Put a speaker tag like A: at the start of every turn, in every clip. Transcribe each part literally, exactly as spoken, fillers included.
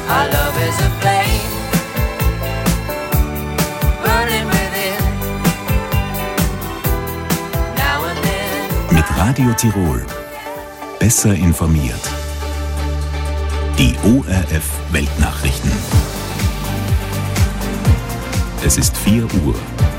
A: Our love is a flame burning within. Now and then.
B: Mit Radio Tirol. Besser informiert. Die O R F Weltnachrichten. Es ist vier Uhr.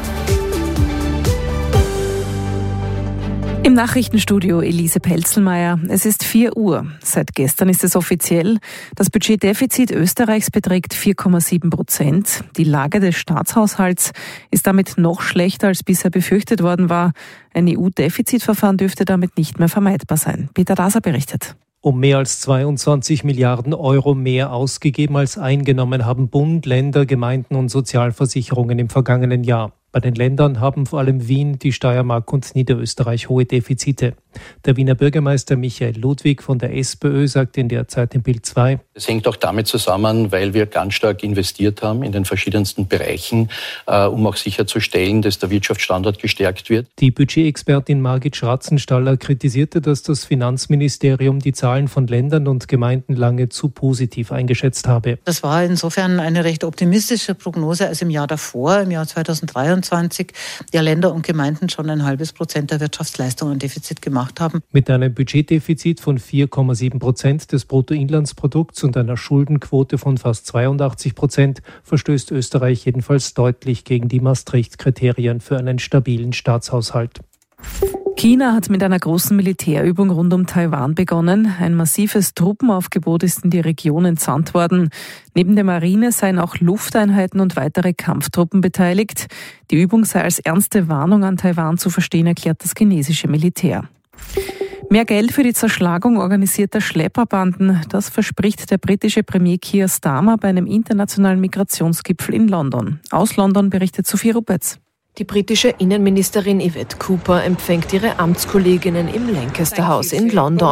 C: Im Nachrichtenstudio Elise Pelzelmeier. Es ist vier Uhr. Seit gestern ist es offiziell. Das Budgetdefizit Österreichs beträgt vier Komma sieben Prozent. Die Lage des Staatshaushalts ist damit noch schlechter, als bisher befürchtet worden war. Ein E U-Defizitverfahren dürfte damit nicht mehr vermeidbar sein. Peter Daser berichtet.
D: Um mehr als zweiundzwanzig Milliarden Euro mehr ausgegeben als eingenommen haben Bund, Länder, Gemeinden und Sozialversicherungen im vergangenen Jahr. Bei den Ländern haben vor allem Wien, die Steiermark und Niederösterreich hohe Defizite. Der Wiener Bürgermeister Michael Ludwig von der SPÖ sagt in der Zeit in Bild zwei:
E: Es hängt auch damit zusammen, weil wir ganz stark investiert haben in den verschiedensten Bereichen, äh, um auch sicherzustellen, dass der Wirtschaftsstandort gestärkt wird.
D: Die Budgetexpertin Margit Schratzenstaller kritisierte, dass das Finanzministerium die Zahlen von Ländern und Gemeinden lange zu positiv eingeschätzt habe.
F: Das war insofern eine recht optimistische Prognose als im Jahr davor, im Jahr zweitausenddreiundzwanzig, der Länder und Gemeinden schon ein halbes Prozent der Wirtschaftsleistung an Defizit gemacht haben.
D: Mit einem Budgetdefizit von vier Komma sieben Prozent des Bruttoinlandsprodukts und einer Schuldenquote von fast zweiundachtzig Prozent verstößt Österreich jedenfalls deutlich gegen die Maastricht-Kriterien für einen stabilen Staatshaushalt.
C: China hat mit einer großen Militärübung rund um Taiwan begonnen. Ein massives Truppenaufgebot ist in die Region entsandt worden. Neben der Marine seien auch Lufteinheiten und weitere Kampftruppen beteiligt. Die Übung sei als ernste Warnung an Taiwan zu verstehen, erklärt das chinesische Militär. Mehr Geld für die Zerschlagung organisierter Schlepperbanden, das verspricht der britische Premier Keir Starmer bei einem internationalen Migrationsgipfel in London. Aus London berichtet Sophie Rupetz.
G: Die britische Innenministerin Yvette Cooper empfängt ihre Amtskolleginnen im Lancaster House in London.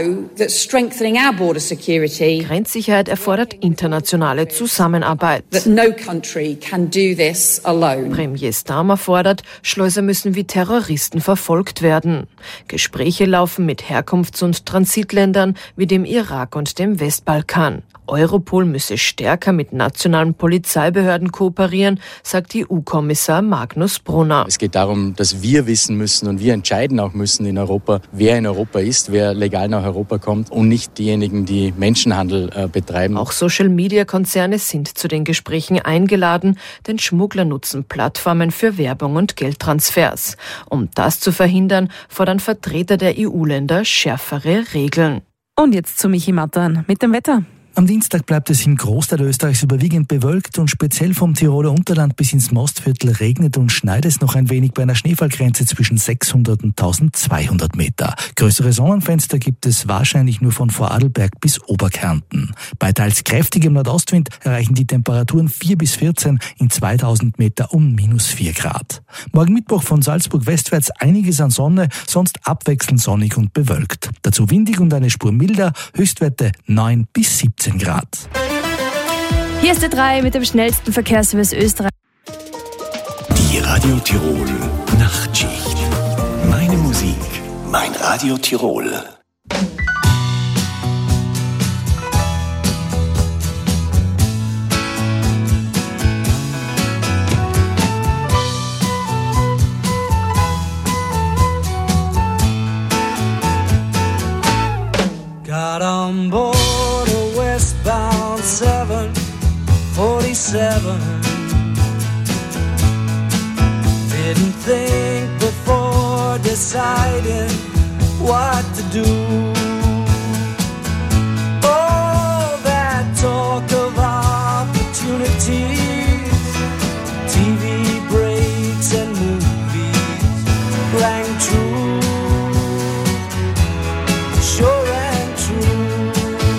G: Grenzsicherheit erfordert internationale Zusammenarbeit. Premier Starmer fordert, Schleuser müssen wie Terroristen verfolgt werden. Gespräche laufen mit Herkunfts- und Transitländern wie dem Irak und dem Westbalkan. Europol müsse stärker mit nationalen Polizeibehörden kooperieren, sagt E U-Kommissar Magnus Brunner.
H: Es geht darum, dass wir wissen müssen und wir entscheiden auch müssen in Europa, wer in Europa ist, wer legal nach Europa kommt und nicht diejenigen, die Menschenhandel äh, betreiben.
G: Auch Social-Media-Konzerne sind zu den Gesprächen eingeladen, denn Schmuggler nutzen Plattformen für Werbung und Geldtransfers. Um das zu verhindern, fordern Vertreter der E U-Länder schärfere Regeln.
C: Und jetzt zu Michi Mattan mit dem Wetter.
I: Am Dienstag bleibt es im Großteil Österreichs überwiegend bewölkt und speziell vom Tiroler Unterland bis ins Mostviertel regnet und schneit es noch ein wenig bei einer Schneefallgrenze zwischen sechshundert und tausendzweihundert Meter. Größere Sonnenfenster gibt es wahrscheinlich nur von Vorarlberg bis Oberkärnten. Bei teils kräftigem Nordostwind erreichen die Temperaturen vier bis vierzehn, in zweitausend Meter um minus vier Grad. Morgen Mittwoch von Salzburg westwärts einiges an Sonne, sonst abwechselnd sonnig und bewölkt. Dazu windig und eine Spur milder, Höchstwerte neun bis siebzehn Grad.
J: Hier ist der drei mit dem schnellsten Verkehrsservice Österreich.
B: Die Radio Tirol Nachtschicht. Meine Musik, mein Radio Tirol.
A: Got on board a westbound seven forty-seven. Didn't think before deciding what to do. All that talk of opportunities, T V breaks and movies rang true. Sure and true.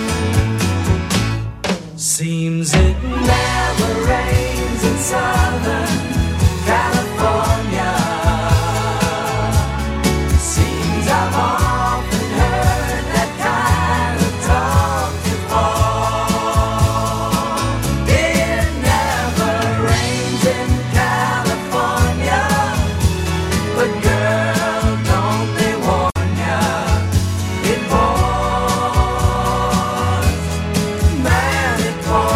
A: Seems it never rains in Southern California. Seems I've often heard that kind of talk before. It never rains in California, but girl, don't they warn ya, it pours, man, it pours.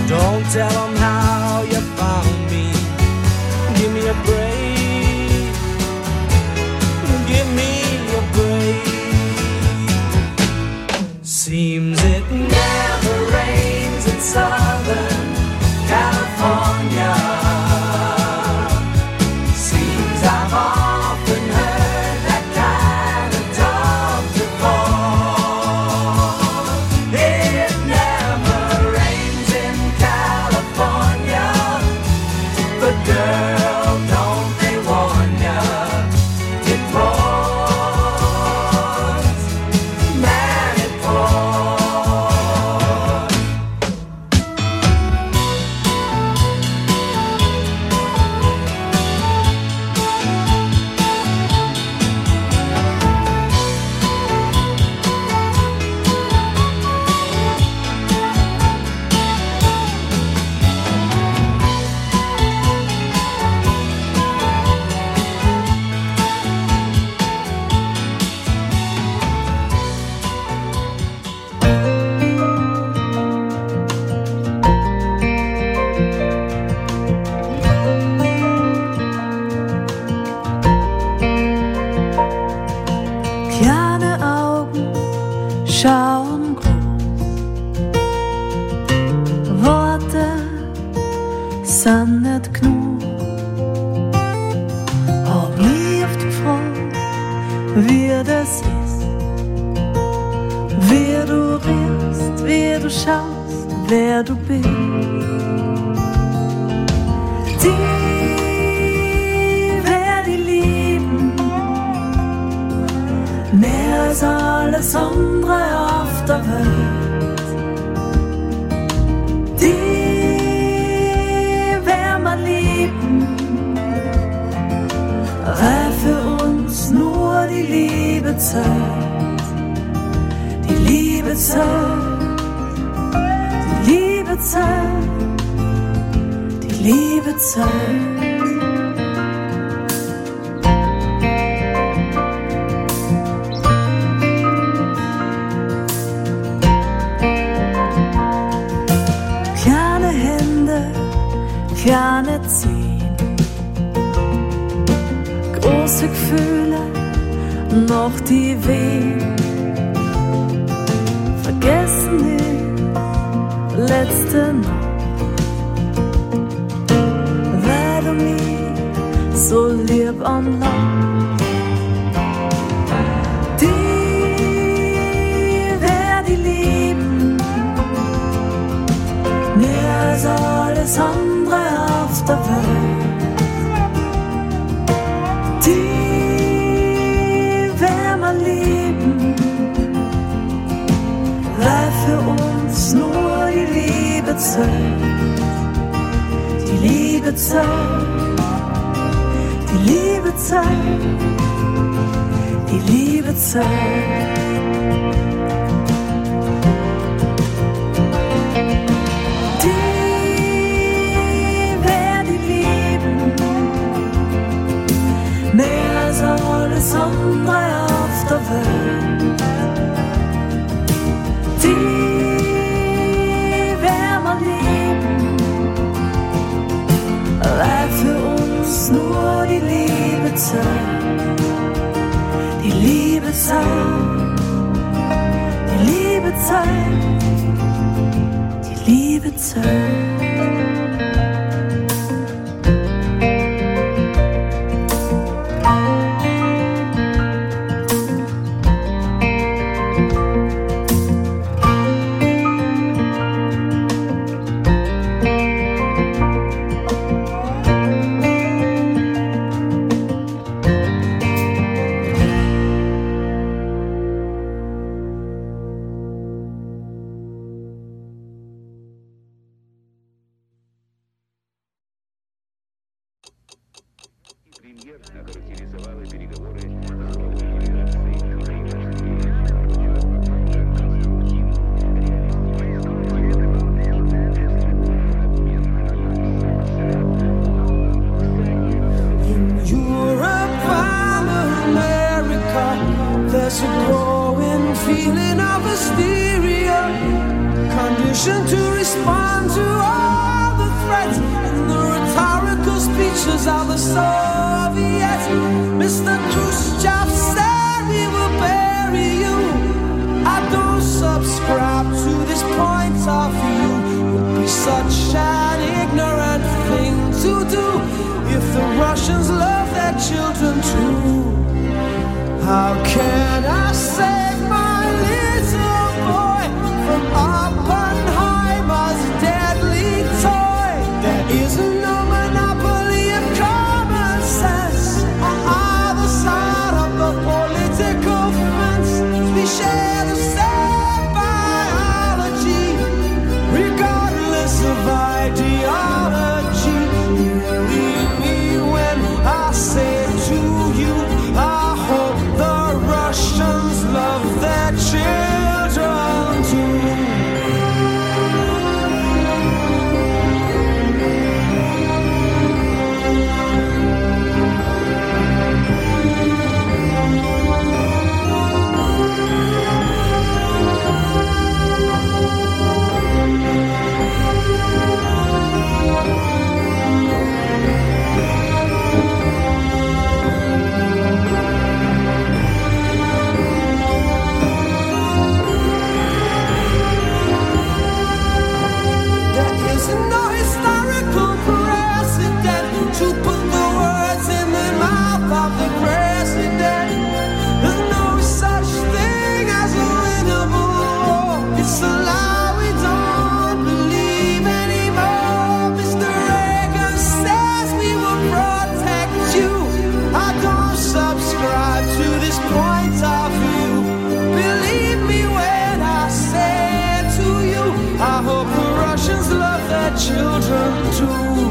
A: Don't tell them how you found me. Give me a break. Give me a break. Seems it never rains in Southern California. Seems I've often heard that kind of talk before. It never rains in California, but girl, don't they warn ya? It pours, man, it pours.
K: Kleine Augen schauen groß, Worte sind nicht genug. Hab nie oft gefragt, wie das ist, wie du riechst, wie du schaust, wer du bist. Die werde ich lieben, mehr als alles andere auf der Welt. Die werden wir lieben, weil für uns nur die Liebe zählt. Die Liebe zählt, die Liebe zählt, die Liebe zählt. Kleine Hände, kleine Zehen, große Gefühle, noch die Wehen. Vergessen nicht, letzte Nacht, weil du mich so lieb anlachst. Die werd ich lieben, mehr als alles andere auf der Welt. Die werden wir lieben, weil für uns nur die Liebe zählt. Die Liebe zählt, die Liebe zählt, die Liebe zählt. Mehr als alles andere auf der Welt. Die werden wir lieben, weil für uns nur die Liebe zählt. Die Liebe zählt, die Liebe zählt, die Liebe zählt.
A: There's a growing feeling of hysteria, conditioned to respond to all such an ignorant thing to do. If the Russians love their children too, how can I save my little boy from Oppenheimer's deadly toy? There is no monopoly of common sense on either side of the political fence. We share the same biology, regardless of ideology. Believe me when I say to you, I hope the Russians love their children too. Children too.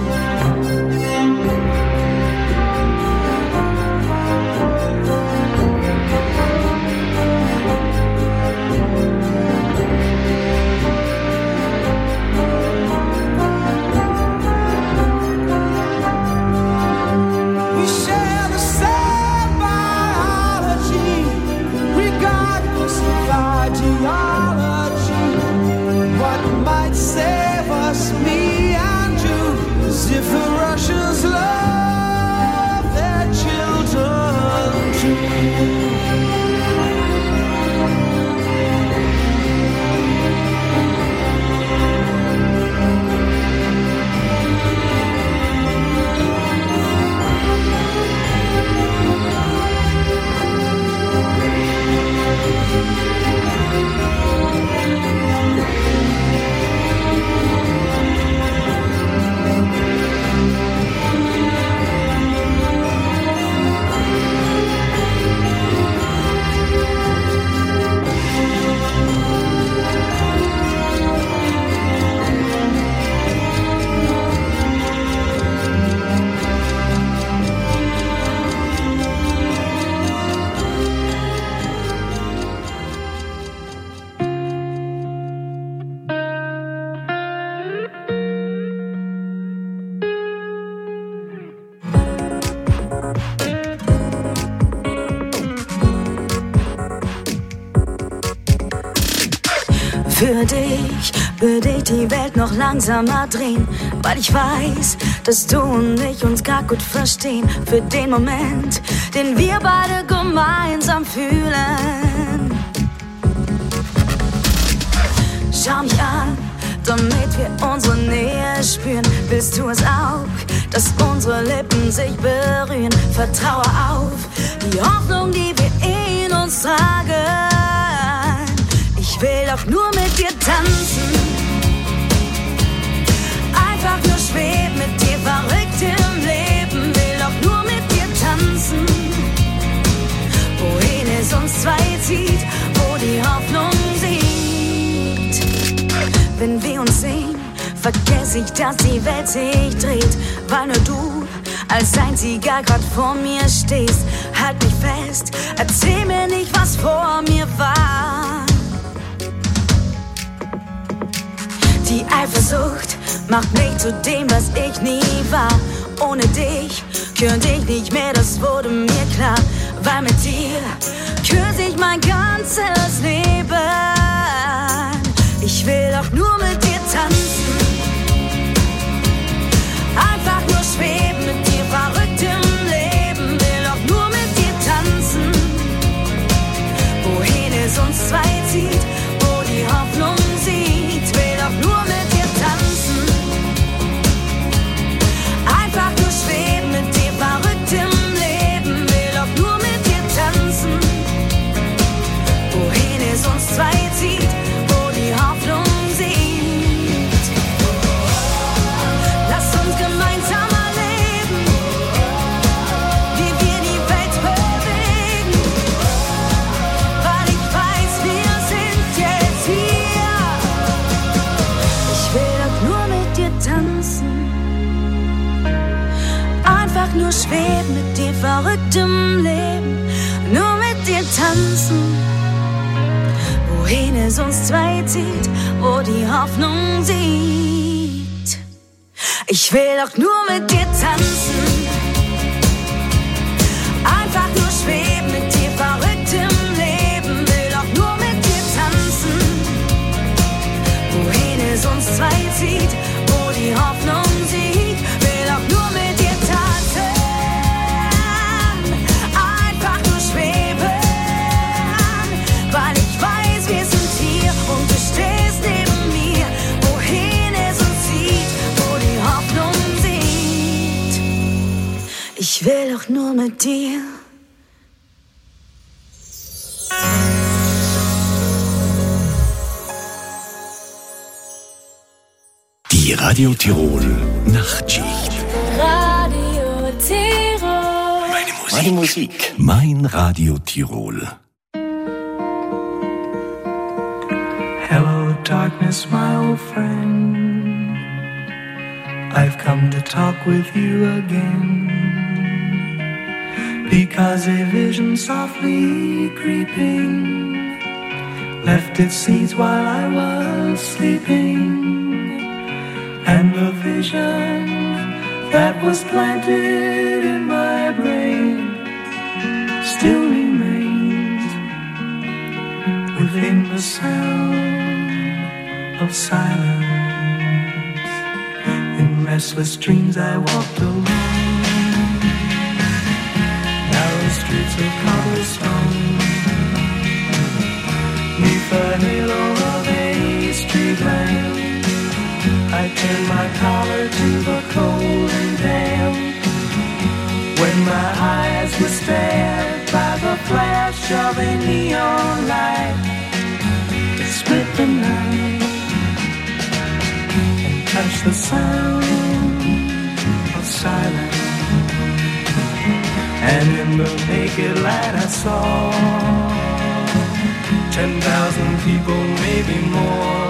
A: We share the same biology, regardless of ideology. What might save us, me and you, is if the Russians love their children too.
K: Für dich würde ich die Welt noch langsamer drehen, weil ich weiß, dass du und ich uns gar gut verstehen. Für den Moment, den wir beide gemeinsam fühlen. Schau mich an, damit wir unsere Nähe spüren. Willst du es auch, dass unsere Lippen sich berühren? Vertraue auf die Hoffnung, die wir in uns tragen. Ich will auch nur mit dir tanzen, einfach nur schweben mit dir, verrückt im Leben. Will auch nur mit dir tanzen, wohin es uns zwei zieht, wo die Hoffnung siegt. Wenn wir uns sehen, vergesse ich, dass die Welt sich dreht, weil nur du als einziger grad vor mir stehst. Halt mich fest, erzähl mir nicht, was vor mir war. Die Eifersucht macht mich zu dem, was ich nie war. Ohne dich könnte ich nicht mehr, das wurde mir klar. Weil mit dir küsse ich mein ganzes Leben. Ich will auch nur mit dir tanzen, einfach nur schweben mit dir, verrückt im Leben. Will auch nur mit dir tanzen, wohin es uns zwei zieht, wo die Hoffnung sieht. Will auch nur mit dir tanzen. nur schweben mit dir, verrücktem Leben, nur mit dir tanzen, wohin es uns zwei zieht, wo die Hoffnung sieht. Ich will doch nur mit dir tanzen, einfach nur schweben mit dir, verrücktem Leben, will doch nur mit dir tanzen, wohin es uns zwei zieht, wo die Hoffnung sieht, will doch nur mit dir tanzen, einfach nur schweben, weil ich weiß, wir sind hier und du stehst neben mir, wohin es uns zieht, wo die Hoffnung sieht. Ich will doch nur mit dir.
B: Die Radio Tirol Nachtschicht.
K: Radio Tirol.
B: Meine Musik. Meine Musik. Mein Radio Tirol.
A: Hello, darkness, my old friend. I've come to talk with you again. Because a vision softly creeping left its seeds while I was sleeping. And the vision that was planted in my brain still remains within the sound of silence. In restless dreams I walked along narrow streets of cobblestone, neath the halo of a street lamp. I turned my collar to the cold and damp, when my eyes were stared by the flash of a neon light that split the night and touched the sound of silence. And in the naked light I saw ten thousand people, maybe more.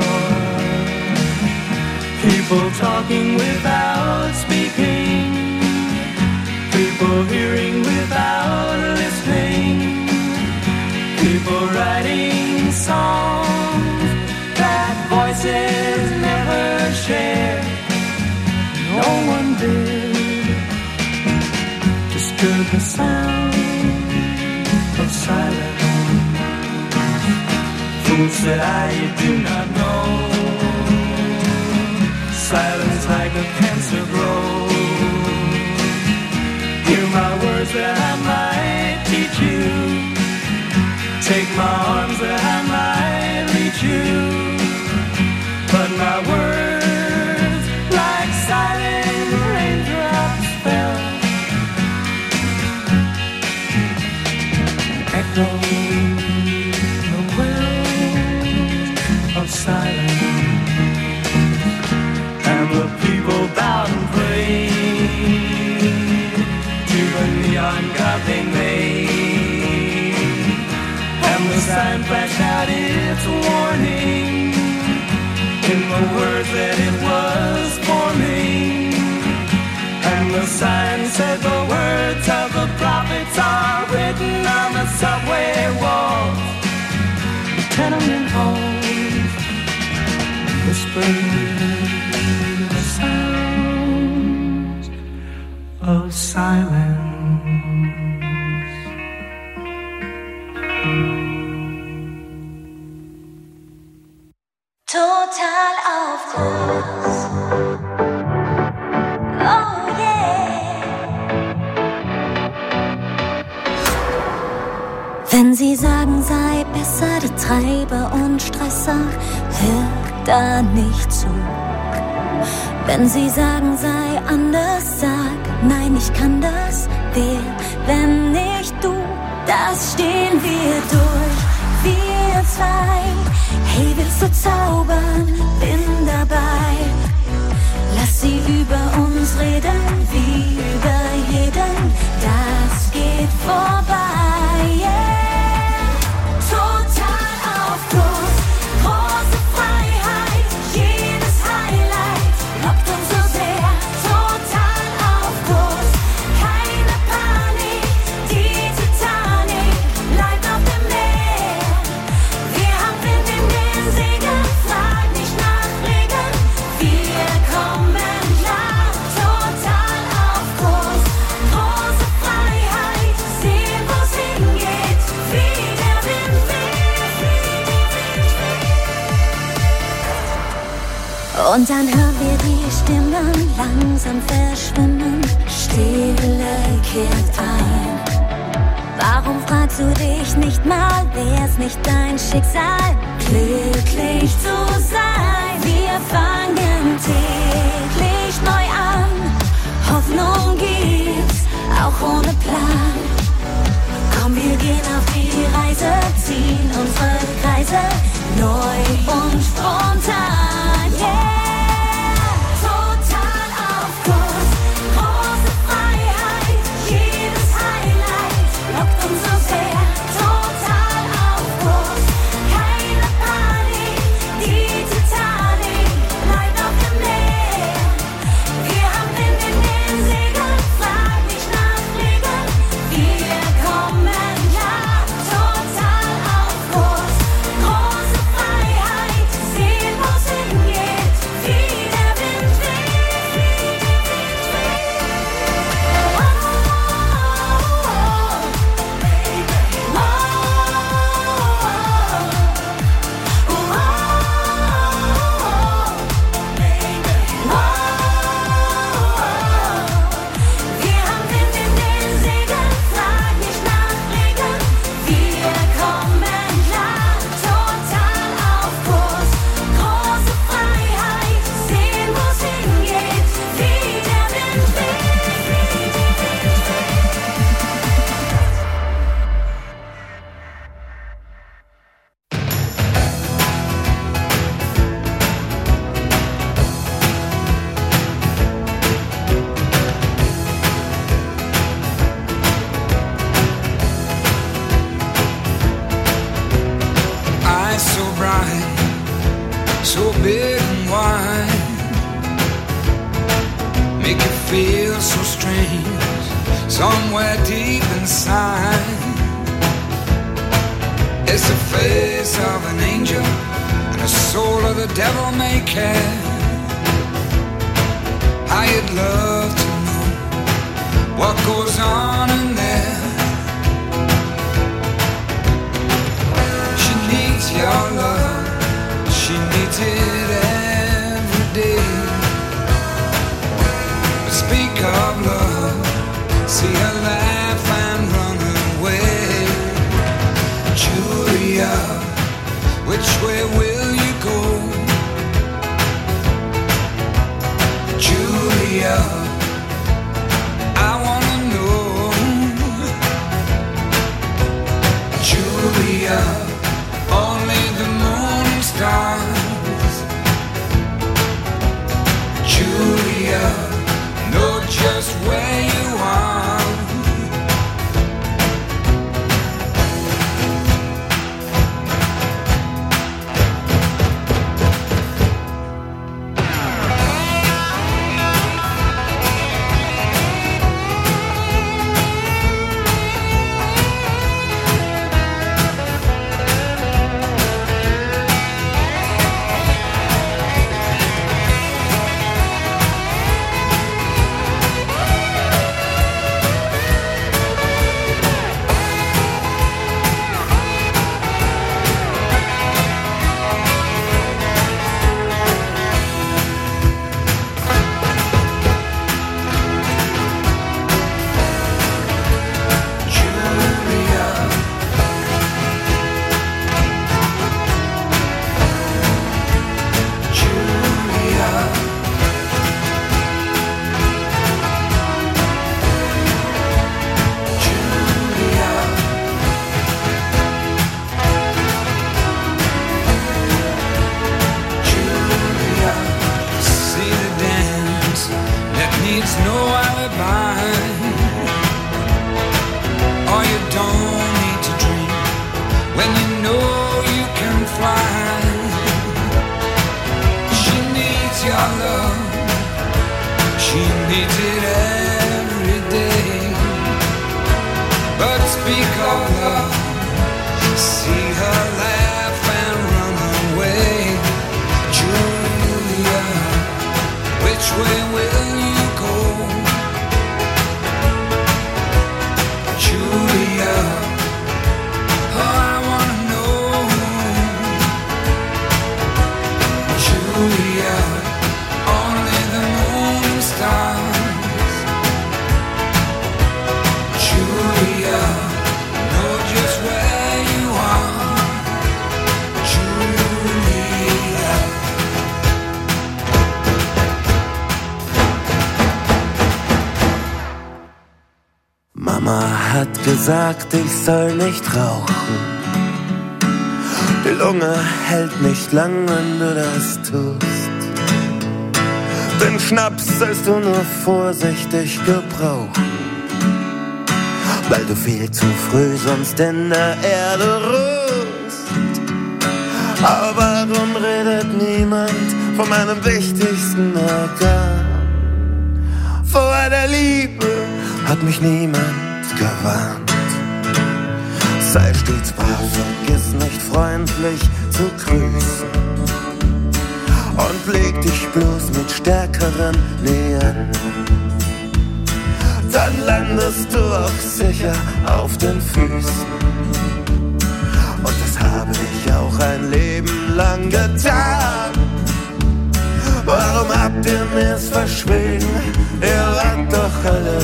A: People talking without speaking, people hearing without listening, people writing songs that voices never shared. No one did disturb the sound of silence. Fool said I, you do not know, silence like a cancer grows. Hear my words that I might teach you, take my arms that I might reach you. But my words like silent raindrops fell, echoing the wells of silence. And the people bowed and prayed to the neon god they made. And the sign flashed out its warning in the words that it was forming. And the sign said the words of the prophets are written on the subway walls, the tenement halls, whispering sounds of silence.
K: Total auf Kurs. Oh yeah. Wenn sie sagen, sei besser der Treiber und Stresser, hör da nicht zu. Wenn sie sagen, sei anders, sag, nein, ich kann das, wer, wenn nicht du, das stehen wir durch, wir zwei. Hey, willst du zaubern? Bin dabei. Lass sie über uns reden, wie über jeden, das geht vorbei, yeah. Total auf Kurs, große Freiheit, jedes Highlight lockt uns so sehr. Total auf Kurs, kein Und dann hören wir die Stimmen langsam verschwimmen. Stille kehrt ein. Warum fragst du dich nicht mal, wär's nicht dein Schicksal, glücklich zu sein? Wir fangen täglich neu an. Hoffnung gibt's, auch ohne Plan. Komm, wir gehen auf die Reise, ziehen unsere Kreise neu und spontan, yeah! Total auf Kurs, große Freiheit, jedes Highlight lockt uns so sehr. Total auf Kurs, keine Panik, die Titanic bleibt auf dem Meer. Wir haben Wind in den Segeln, frag nicht nach Regeln, wir kommen klar. Total auf Kurs, große Freiheit, sehen wo's hingeht, wie der Wind weht, wie der Wind weht. Oh, oh, oh, baby, oh, oh, oh, baby, oh. Wir haben Wind in den Segeln, frag nicht nach Regeln, wir kommen klar. Total auf Kurs, große Freiheit, sehen wo's hingeht, wie der Wind weht, wie der Wind
A: Eyes so bright, so big and wide, make you feel so strange, somewhere deep inside. It's the face of an angel and the soul of the devil may care. I'd love to know what goes on in there. She needs your love, she needs it every day. But speak of love, see her laugh and run away. Julia, which way will you go? Julia, I wanna know. Julia, only the moon and stars. Julia, know just where you are. Julia, Mama hat gesagt, ich soll nicht rauchen. Die Lunge hält nicht lang, wenn du das tust. Den Schnaps sollst du nur vorsichtig gebrauchen, weil du viel zu früh sonst in der Erde ruhst. Aber warum redet niemand von meinem wichtigsten Organ? Vor der Liebe hat mich niemand gewarnt. Sei stets brav, vergiss nicht freundlich zu grüßen und leg dich bloß mit Stärkeren nähern. Dann landest du auch sicher auf den Füßen. Und das habe ich auch ein Leben lang getan. Warum habt ihr mir's verschwiegen? Ihr wart doch alle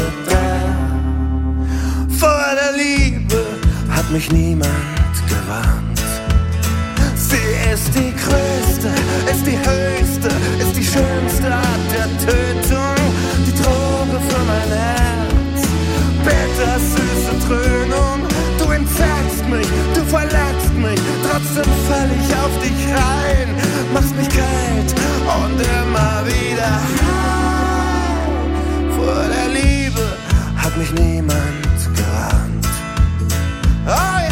A: da. Vor der Liebe hat mich niemand gewarnt. Sie ist die größte, ist die höchste, ist die schönste Art der Tötung. Die Droge für mein Herz, bittersüße Dröhnung. Du entzerrst mich, du verletzt mich, trotzdem fall ich auf dich rein. Machst mich kalt und immer wieder heim. Vor der Liebe hat mich niemand gewarnt. Oh yeah!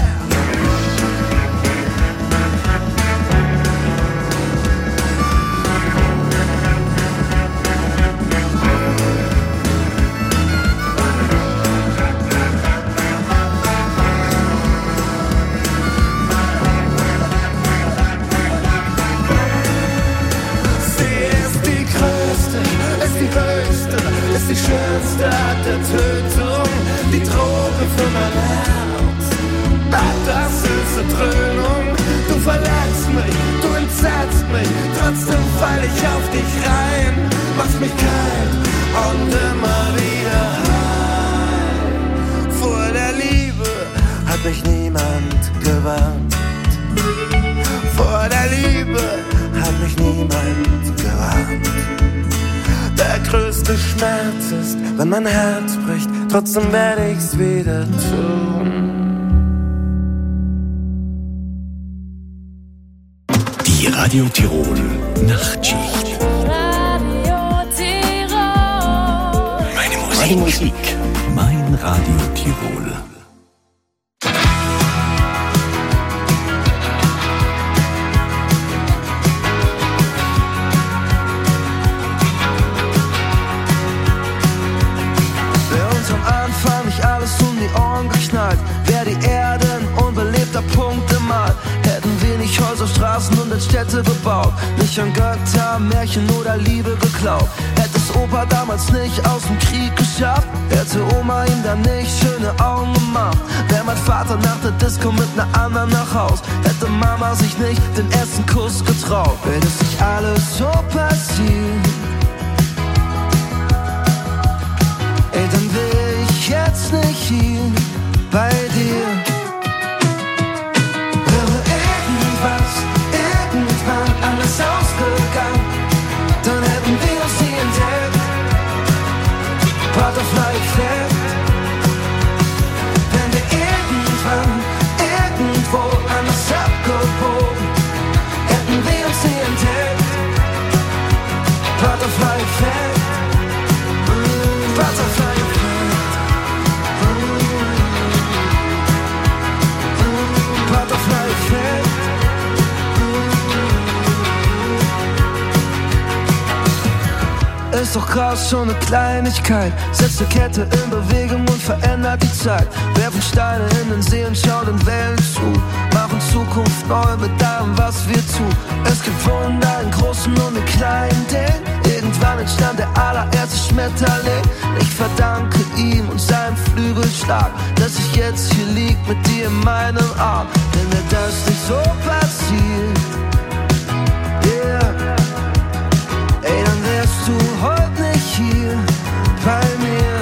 A: Ist die schönste Art der Tötung, die Droge für mein Herz. Bittersüße Dröhnung, du verletzt mich, du entsetzt mich, trotzdem fall ich auf dich rein. Machst mich kalt und immer wieder heim. Vor der Liebe hat mich niemand gewarnt. Vor der Liebe hat mich niemand gewarnt. Der größte Schmerz ist, wenn mein Herz bricht, trotzdem werde ich's wieder tun.
B: Die Radio Tirol Nachtschicht.
K: Radio Tirol.
B: Meine Musik. Meine Musik. Mein Radio Tirol.
A: Wär die Erde ein unbelebter Punkt im All, hätten wenig Häuser, Straßen und als Städte gebaut, nicht an Götter, Märchen oder Liebe geglaubt. Hätte es Opa damals nicht aus dem Krieg geschafft, hätte Oma ihm dann nicht schöne Augen gemacht. Wär mein Vater nach der Disco mit ner anderen nach Haus, hätte Mama sich nicht den ersten Kuss getraut. Wenn es nicht alles so passiert, ey, dann wär ich jetzt nicht hier bei dir. Wäre irgendwas, irgendwann alles ausgegangen, dann hätten wir uns nie entdeckt. Butterfly-Effekt. Wenn wir irgendwann, irgendwo anders abgebogen, hätten wir uns nie entdeckt. Butterfly-Effekt. Butterfly-Effekt. Ist doch krass, schon eine Kleinigkeit setzt eine Kette in Bewegung und verändert die Zeit. Werfen Steine in den See und schauen den Wellen zu, machen Zukunft neu mit allem, was wir tun. Es gibt Wunder in großen und in kleinen Dingen. Irgendwann entstand der allererste Schmetterling. Ich verdanke ihm und seinem Flügelschlag, dass ich jetzt hier lieg mit dir in meinem Arm. Wenn mir das nicht so passiert, yeah, ey, dann wärst du heute nicht hier bei mir.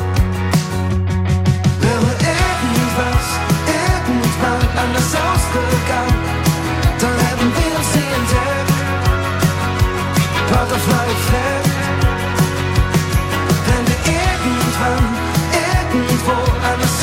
A: Wäre irgendwas, irgendwann anders ausgegangen, dann hätten wir uns nie entdeckt. Butterfly-Effekt. Wenn wir irgendwann, irgendwo anders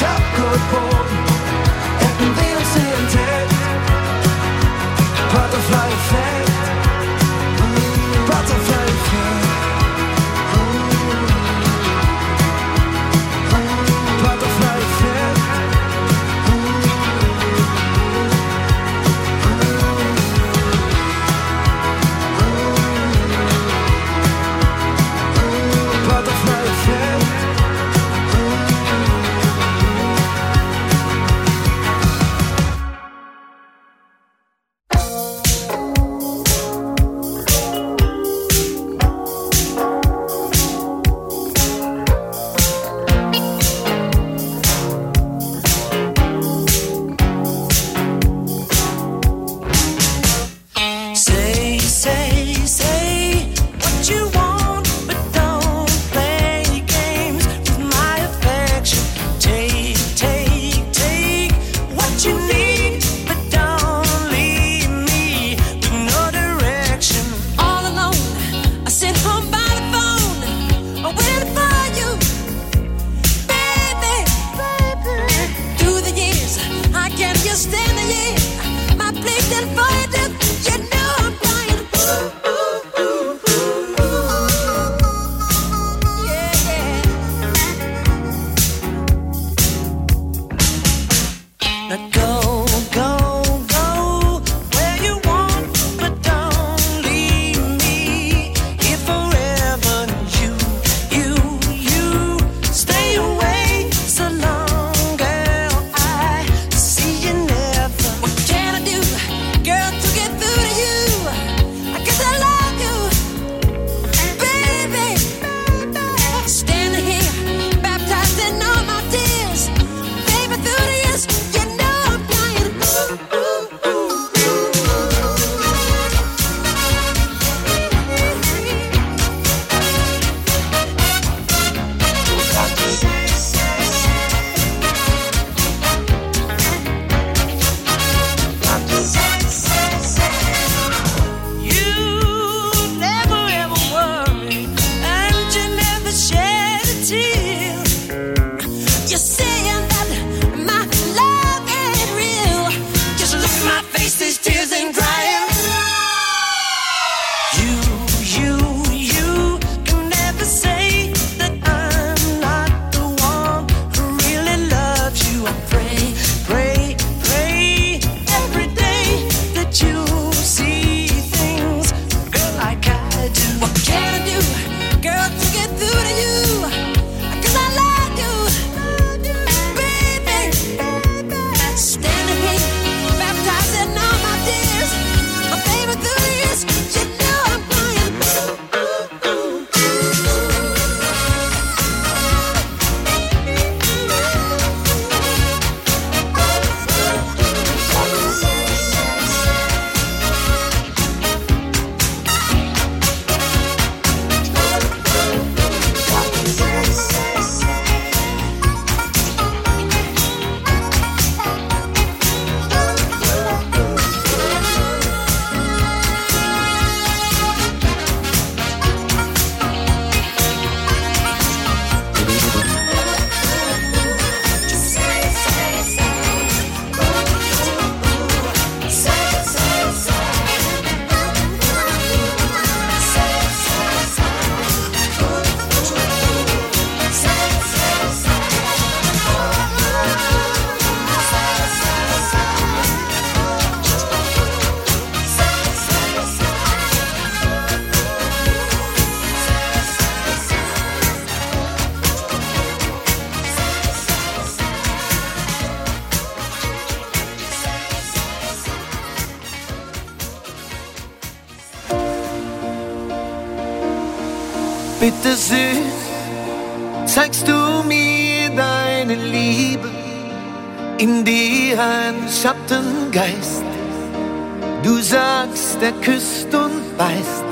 L: Bittersüß zeigst du mir deine Liebe, in dir ein Schattengeist. Du sagst, er küsst und beißt,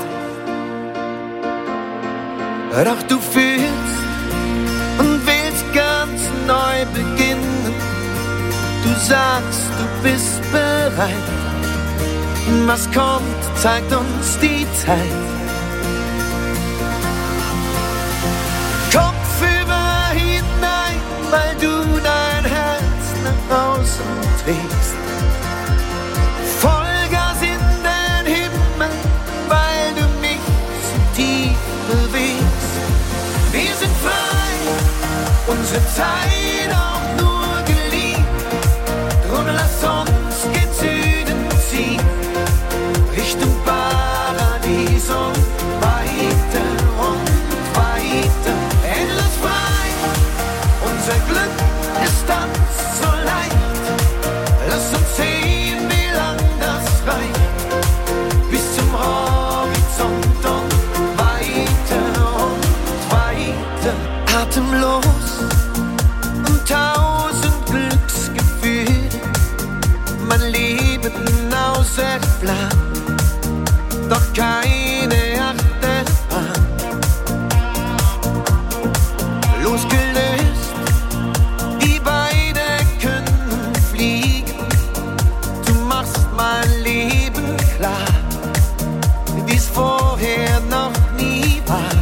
L: doch du fühlst und willst ganz neu beginnen. Du sagst, du bist bereit. Was kommt, zeigt uns die Zeit. Kopfüber hinein, weil du dein Herz nach außen trägst. Vollgas in den Himmel, weil du mich so tief bewegst. Wir sind frei, unsere Zeit auch nur geliehen. Drum lass uns gen Süden ziehen, Richtung Paradies und weiter und weiter. Endlos frei, unser Glück ist dann so leicht. Lass uns sehen, wie lang das reicht, bis zum Horizont und weiter und weiter. Atemlos und tausend Glücksgefühle, mein Leben außer Plan, doch keine Achterbahn. Losgelöst, die beide können fliegen. Du machst mein Leben klar, wie's vorher noch nie war.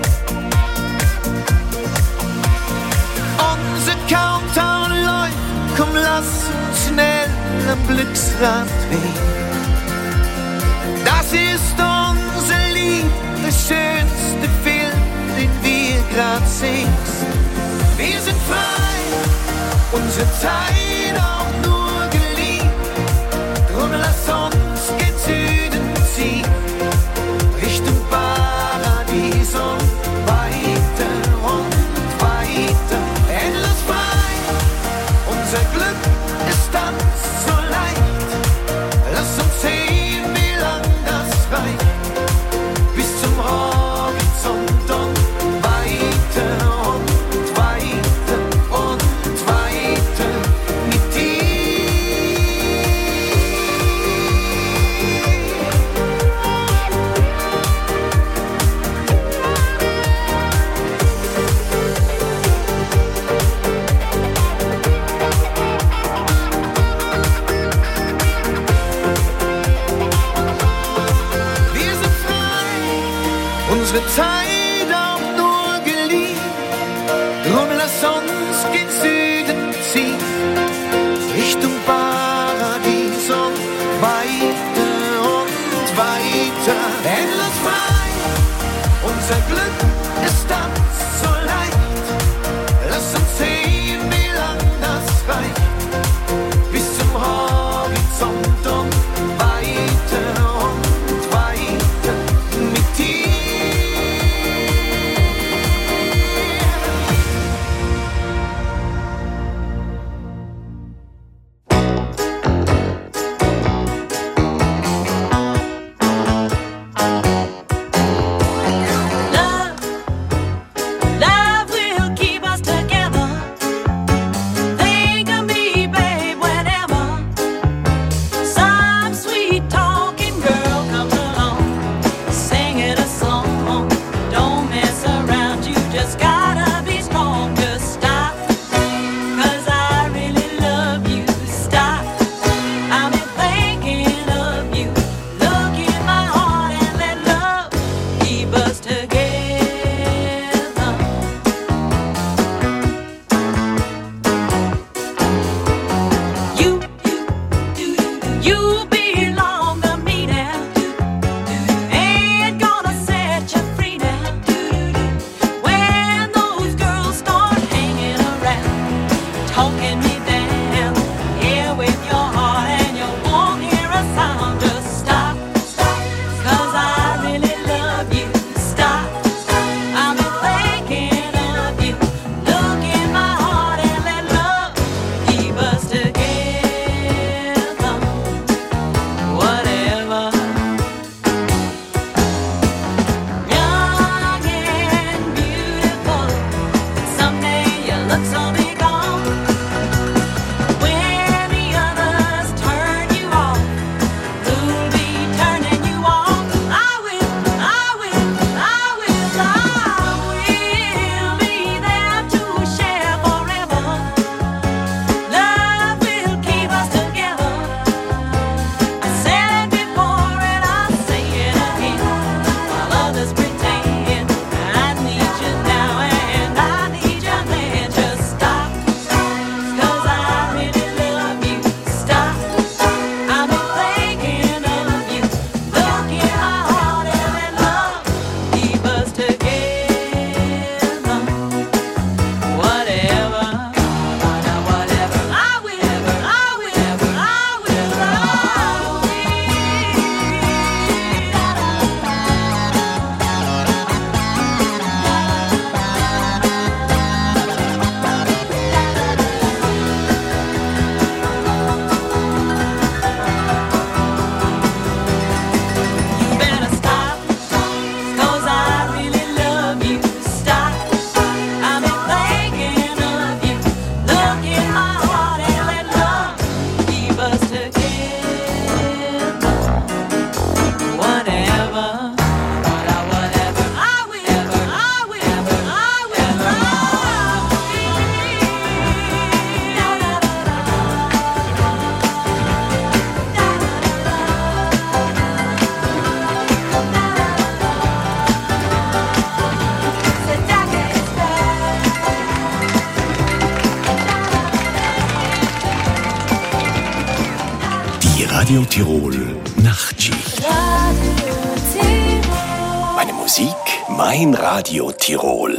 L: Unser Countdown läuft, komm lass uns schnell am Glücksrad drehen. Das ist unser Lied, der schönste Film, den wir grad sehen. Wir sind frei, unsere Zeit auch nur geliehen. Drum lass uns gen Süden ziehen, Richtung Paradies und weiter und weiter. Endlos frei, unser Glück ist dann so leicht. Lass uns sehen, wie lang das reicht, bis zum Horizont und weiter und weiter und weiter mit dir. Wir sind frei, unsere Zeit auch nur geliehen. Drum lass uns gen Süden ziehen, Richtung Paradies und weiter und weiter. Endlos frei, unser Glück ist dann so leicht. Lass uns sehen, wie lang das reicht, bis zum Horizont und weiter und weiter mit dir.
K: Love
B: Radio Tirol Nachtschicht.
K: Radio Tirol.
B: Meine Musik, mein Radio Tirol.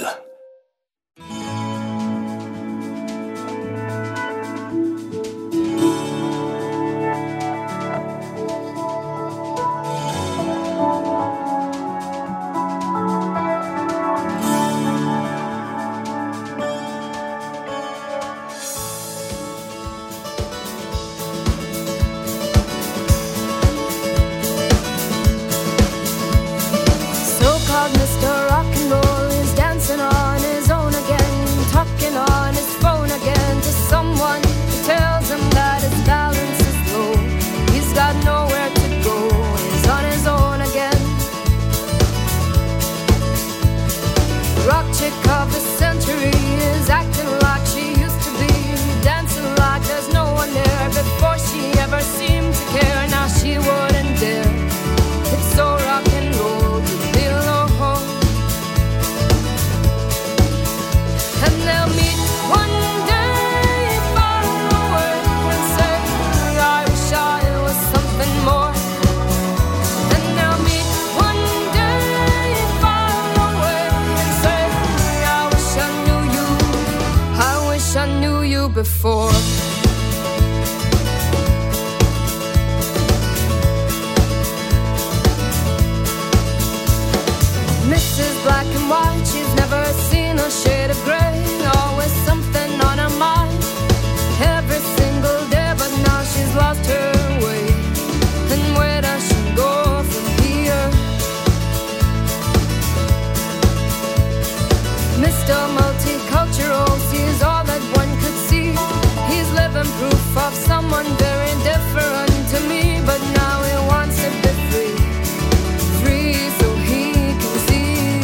M: Before Missus Black and White, she's never seen a shade of grey. Always something on her mind every single day, but now she's lost her way. And where does she go from here? Mister Multicultural sees all that one could see. He's living proof of someone very different to me, but now he wants to be free, free so he can see.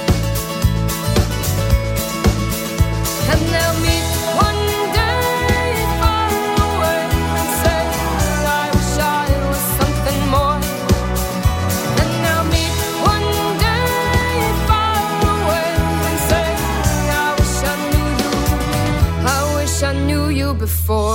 M: And they'll meet one day far away and say, I wish I was something more. And they'll meet one day far away and say, I wish I knew you, I wish I knew you before.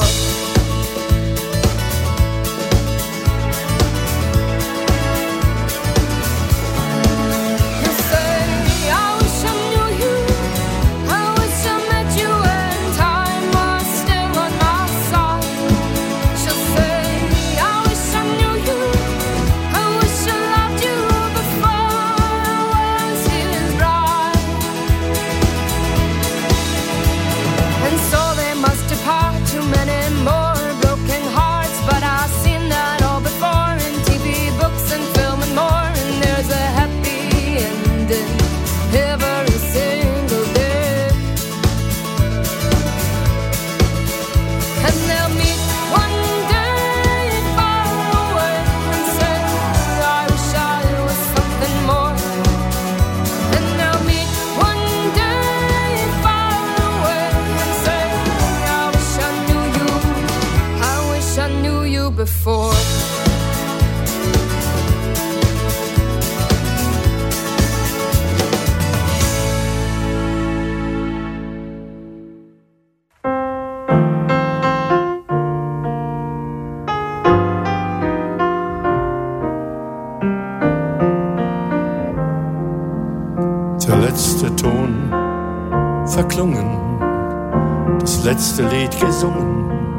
M: Before
N: der letzte Ton verklungen, das letzte Lied gesungen,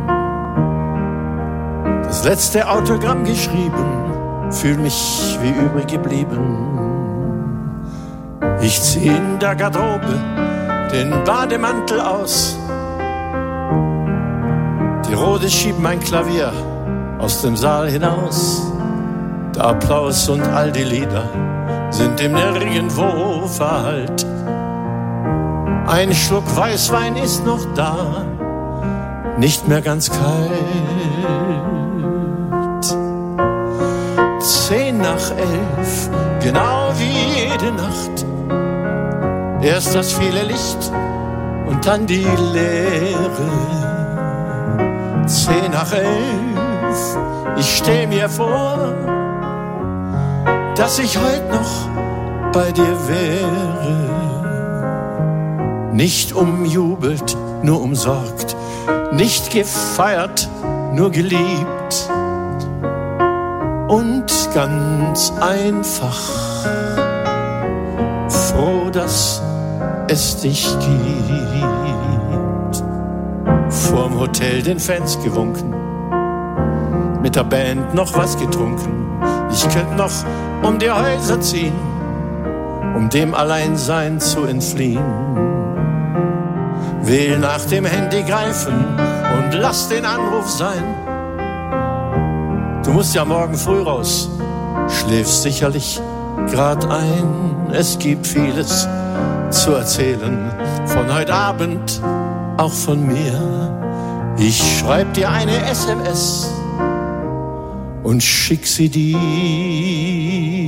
N: das letzte Autogramm geschrieben, fühl mich wie übrig geblieben. Ich zieh in der Garderobe den Bademantel aus. Die Rode schiebt mein Klavier aus dem Saal hinaus. Der Applaus und all die Lieder sind dem Nirgendwo verhallt. Ein Schluck Weißwein ist noch da, nicht mehr ganz kalt. Zehn nach elf, genau wie jede Nacht. Erst das viele Licht und dann die Leere. Zehn nach elf, ich steh mir vor, dass ich heut noch bei dir wäre. Nicht umjubelt, nur umsorgt, nicht gefeiert, nur geliebt. und ganz einfach froh, dass es dich gibt. Vorm Hotel den Fans gewunken, mit der Band noch was getrunken. Ich könnte noch um die Häuser ziehen, um dem Alleinsein zu entfliehen. Will nach dem Handy greifen und lass den Anruf sein. Du musst ja morgen früh raus, schläfst sicherlich grad ein. Es gibt vieles zu erzählen, von heute Abend, auch von mir. Ich schreib dir eine S M S und schick sie dir.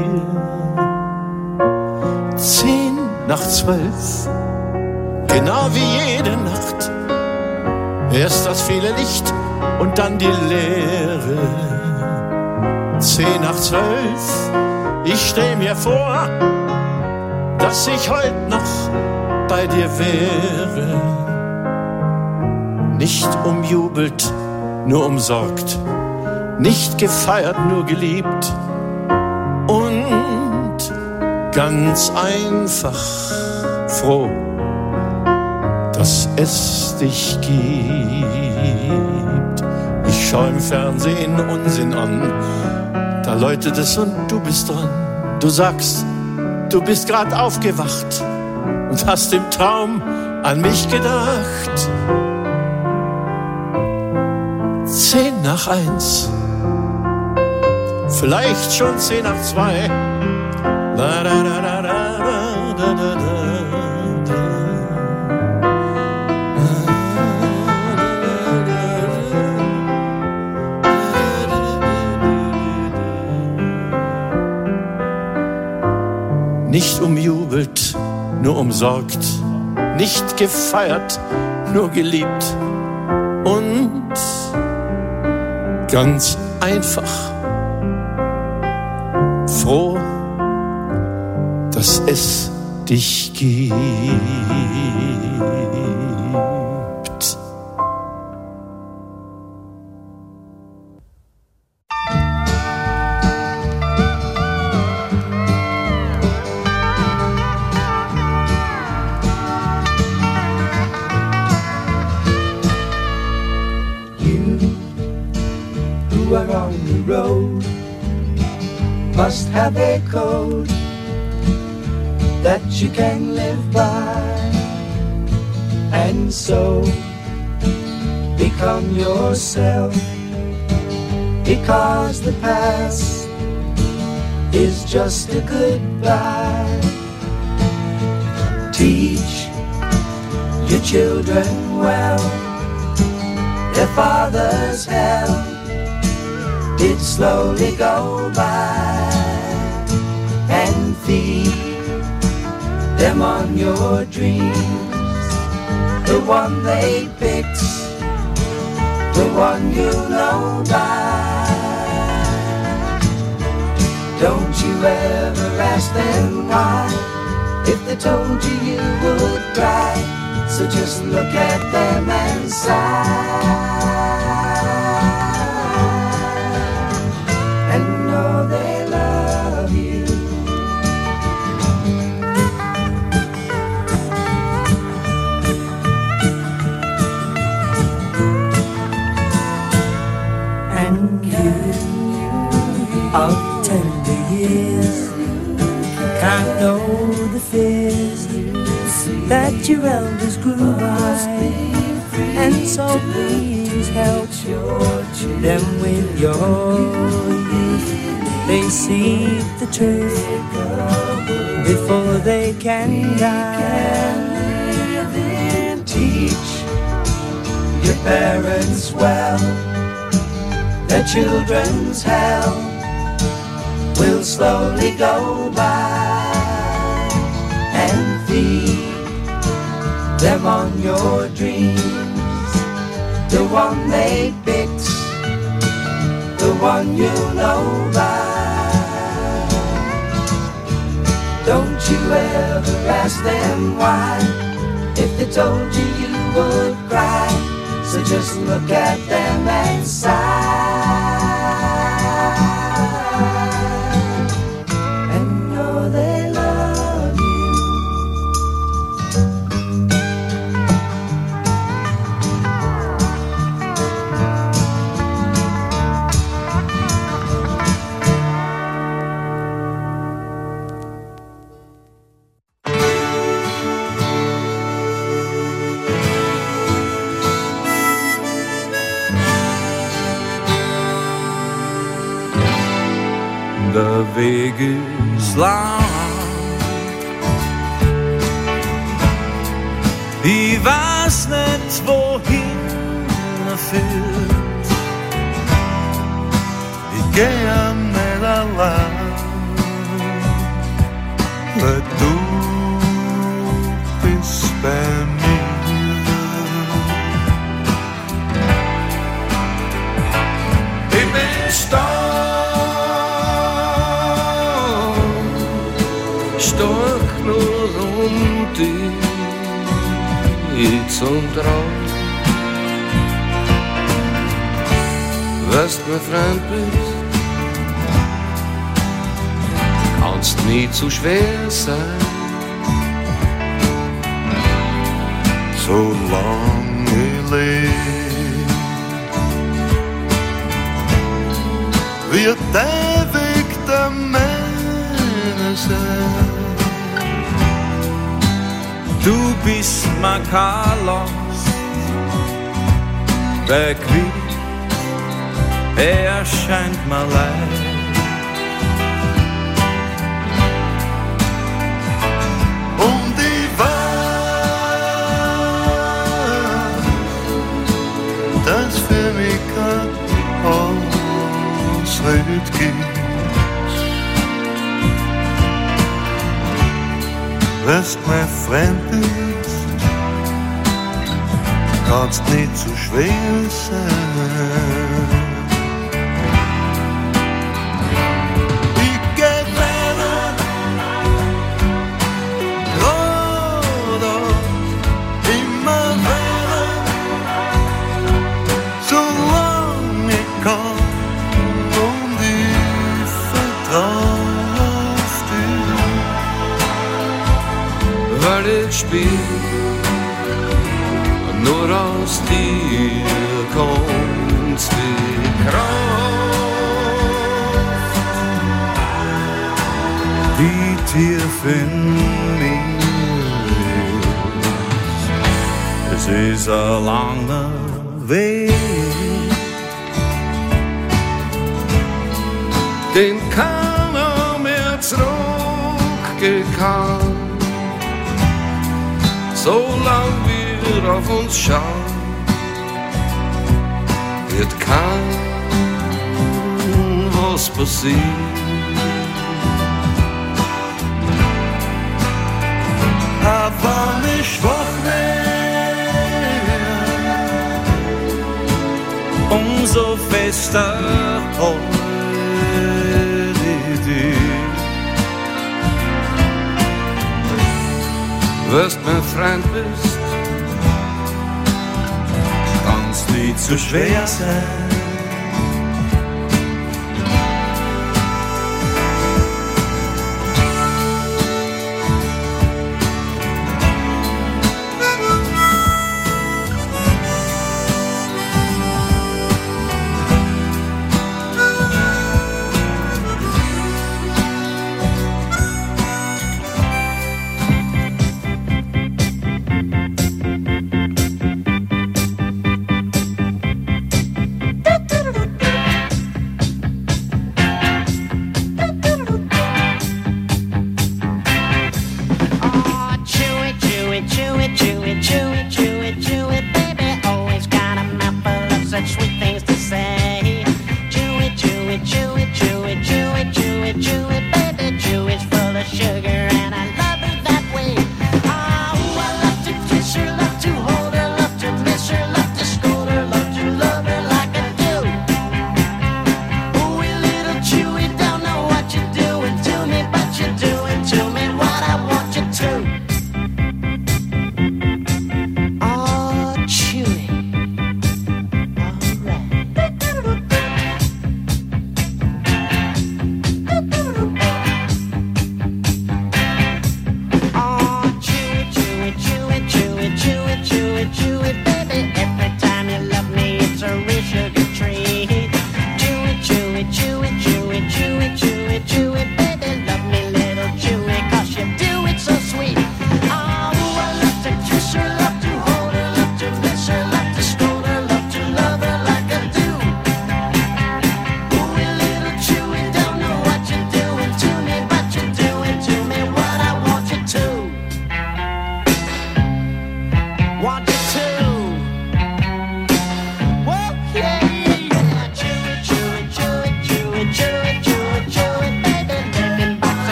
N: Zehn nach zwölf, genau wie jede Nacht. Erst das viele Licht und dann die Leere. Zehn nach zwölf, ich stell mir vor, dass ich heut noch bei dir wäre. Nicht umjubelt, nur umsorgt, nicht gefeiert, nur geliebt und ganz einfach froh, dass es dich gibt. Ich schau im Fernsehen Unsinn an, da läutet es und du bist dran. Du sagst, du bist grad aufgewacht und hast im Traum an mich gedacht. Zehn nach eins, vielleicht schon zehn nach zwei. La, da, da, da, da, da, da, da. Nicht umjubelt, nur umsorgt, nicht gefeiert, nur geliebt und ganz einfach froh, dass es dich gibt.
A: Must have a code that you can live by, and so become yourself, because the past is just a goodbye. Teach your children well, their father's hell did slowly go by, and feed them on your dreams, the one they picked, the one you know by. Don't you ever ask them why, if they told you you would cry, so just look at them and sigh. Of tender years, can't know the fears that your elders grew by, and so please help them with your youth. They see the truth before they can die. Teach your parents well, their children's hell will slowly go by, and feed them on your dreams, the one they picked, the one you know by. Don't you ever ask them why, if they told you you would cry, so just look at them and sigh. ewiges Land. Ich weiß nicht, wohin er führt. Ich geh nicht allein, weil du bist bei mir. Ich bin stark, stark nur um dich zum Traum. Weißt du, mein Freund bist, kannst nie zu schwer sein, solange ich lebe. Wird ewig der Meine sein. Du bist mein Carlos, der Quitt, er scheint mir leid. Und ich weiß, dass für mich kein Ausrede gibt. Weißt mein Freund bist, kannst nicht zu schwer sein. Ich geh weiter, geradeaus, immer weiter, solange ich kann und ich vertrau auf dich. Weil ich spiel nur aus dir kommt die Kraft, die tief in mir ist. Es ist ein langer Weg, den keiner mehr zurückgehen kann. Solang wir auf uns schauen, wird kein was passieren. Aber nicht schwach mehr, umso fester heute dich. Wirst mein Freund bist, kannst nicht zu schwer sein.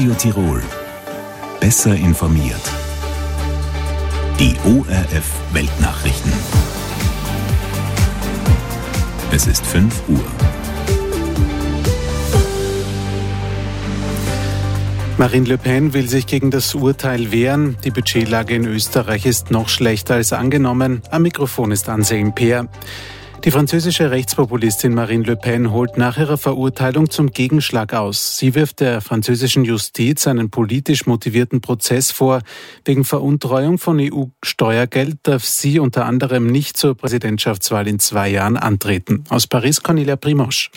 B: Radio Tirol. Besser informiert. Die O R F Weltnachrichten. Es ist fünf Uhr.
O: Marine Le Pen will sich gegen das Urteil wehren. Die Budgetlage in Österreich ist noch schlechter als angenommen. Am Mikrofon ist Anselm Peer. Die französische Rechtspopulistin Marine Le Pen holt nach ihrer Verurteilung zum Gegenschlag aus. Sie wirft der französischen Justiz einen politisch motivierten Prozess vor. Wegen Veruntreuung von E U-Steuergeld darf sie unter anderem nicht zur Präsidentschaftswahl in zwei Jahren antreten. Aus Paris, Cornelia Primosch.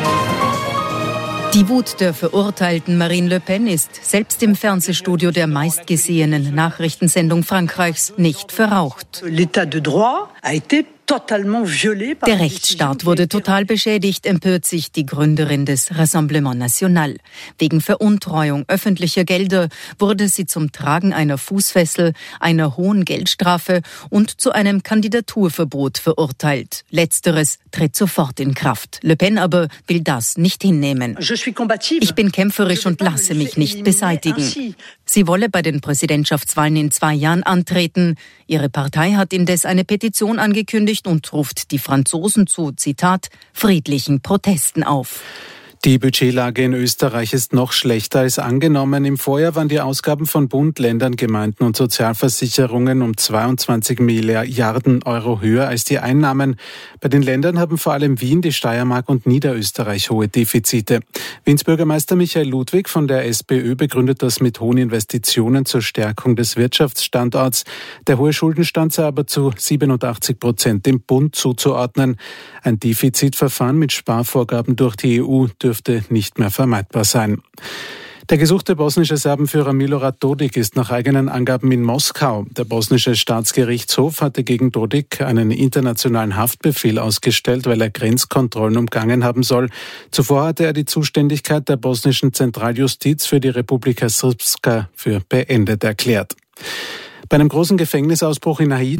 P: Die Wut der verurteilten Marine Le Pen ist selbst im Fernsehstudio der meistgesehenen Nachrichtensendung Frankreichs nicht verraucht.
Q: L'état de droit a été
P: Der Rechtsstaat wurde total beschädigt, empört sich die Gründerin des Rassemblement National. Wegen Veruntreuung öffentlicher Gelder wurde sie zum Tragen einer Fußfessel, einer hohen Geldstrafe und zu einem Kandidaturverbot verurteilt. Letzteres tritt sofort in Kraft. Le Pen aber will das nicht hinnehmen. Ich bin kämpferisch und lasse mich nicht beseitigen. Sie wolle bei den Präsidentschaftswahlen in zwei Jahren antreten. Ihre Partei hat indes eine Petition angekündigt und ruft die Franzosen zu, Zitat, friedlichen Protesten auf.
O: Die Budgetlage in Österreich ist noch schlechter als angenommen. Im Vorjahr waren die Ausgaben von Bund, Ländern, Gemeinden und Sozialversicherungen um zweiundzwanzig Milliarden Euro höher als die Einnahmen. Bei den Ländern haben vor allem Wien, die Steiermark und Niederösterreich hohe Defizite. Wiens Bürgermeister Michael Ludwig von der SPÖ begründet das mit hohen Investitionen zur Stärkung des Wirtschaftsstandorts. Der hohe Schuldenstand sei aber zu siebenundachtzig Prozent dem Bund zuzuordnen. Ein Defizitverfahren mit Sparvorgaben durch die E U dürfte nicht mehr vermeidbar sein. Der gesuchte bosnische Serbenführer Milorad Dodik ist nach eigenen Angaben in Moskau. Der bosnische Staatsgerichtshof hatte gegen Dodik einen internationalen Haftbefehl ausgestellt, weil er Grenzkontrollen umgangen haben soll. Zuvor hatte er die Zuständigkeit der bosnischen Zentraljustiz für die Republika Srpska für beendet erklärt. Bei einem großen Gefängnisausbruch in Haiti